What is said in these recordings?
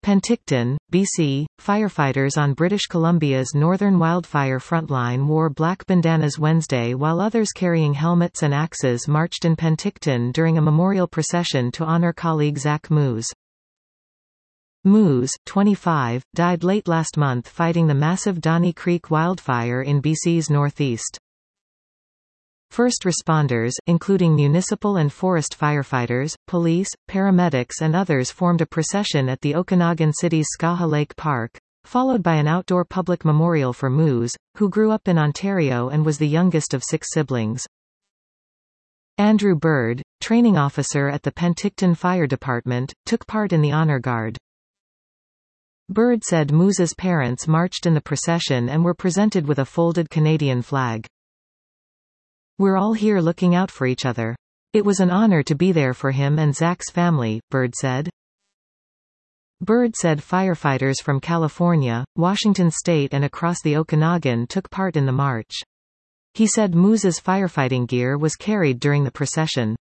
Penticton, BC, firefighters on British Columbia's northern wildfire frontline wore black bandanas Wednesday while others carrying helmets and axes marched in Penticton during a memorial procession to honour colleague Zach Moose. Moose, 25, died late last month fighting the massive Donnie Creek wildfire in BC's northeast. First responders, including municipal and forest firefighters, police, paramedics and others formed a procession at the Okanagan City's Skaha Lake Park, followed by an outdoor public memorial for Moose, who grew up in Ontario and was the youngest of 6 siblings. Andrew Bird, training officer at the Penticton Fire Department, took part in the honor guard. Bird said Moose's parents marched in the procession and were presented with a folded Canadian flag. "We're all here looking out for each other. It was an honor to be there for him and Zach's family," Bird said. Bird said firefighters from California, Washington state and across the Okanagan took part in the march. He said Moose's firefighting gear was carried during the procession.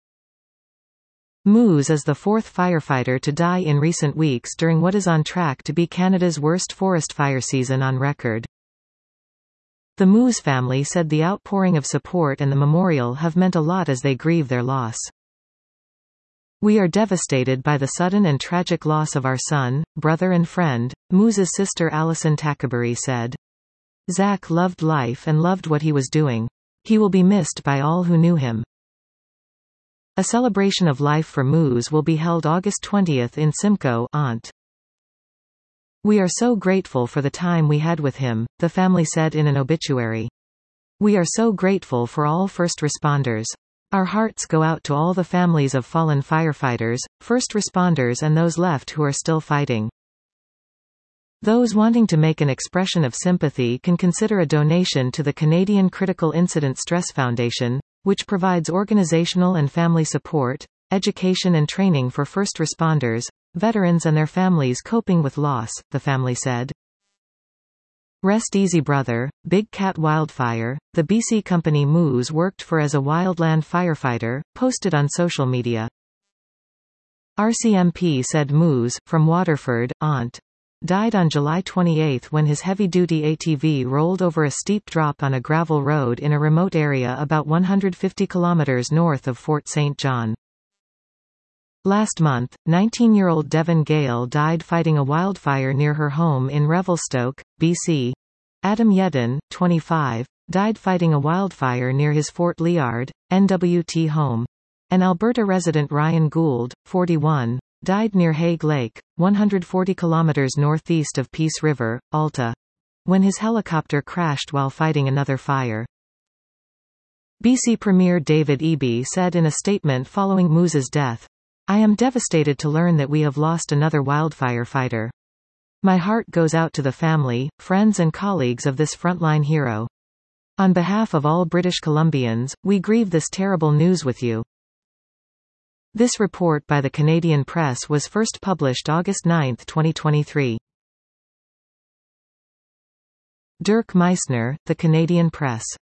Moose is the 4th firefighter to die in recent weeks during what is on track to be Canada's worst forest fire season on record. The Moose family said the outpouring of support and the memorial have meant a lot as they grieve their loss. "We are devastated by the sudden and tragic loss of our son, brother and friend," Moose's sister Alison Tackaberry said. "Zach loved life and loved what he was doing. He will be missed by all who knew him." A celebration of life for Moose will be held August 20 in Simcoe, Ont. "We are so grateful for the time we had with him," the family said in an obituary. "We are so grateful for all first responders. Our hearts go out to all the families of fallen firefighters, first responders and those left who are still fighting." Those wanting to make an expression of sympathy can consider a donation to the Canadian Critical Incident Stress Foundation, which provides organizational and family support, education and training for first responders, veterans and their families coping with loss, the family said. Rest easy brother, Big Cat Wildfire, the BC company Moose worked for as a wildland firefighter, posted on social media. RCMP said Moose, from Waterford, Ont. Died on July 28 when his heavy-duty ATV rolled over a steep drop on a gravel road in a remote area about 150 kilometers north of Fort St. John. Last month, 19-year-old Devon Gale died fighting a wildfire near her home in Revelstoke, BC. Adam Yedden, 25, died fighting a wildfire near his Fort Liard, NWT home. And Alberta resident Ryan Gould, 41, died near Hague Lake, 140 kilometers northeast of Peace River, Alta, when his helicopter crashed while fighting another fire. BC Premier David Eby said in a statement following Moose's death, "I am devastated to learn that we have lost another wildfire fighter. My heart goes out to the family, friends and colleagues of this frontline hero. On behalf of all British Columbians, we grieve this terrible news with you." This report by the Canadian Press was first published August 9, 2023. Dirk Meissner, The Canadian Press.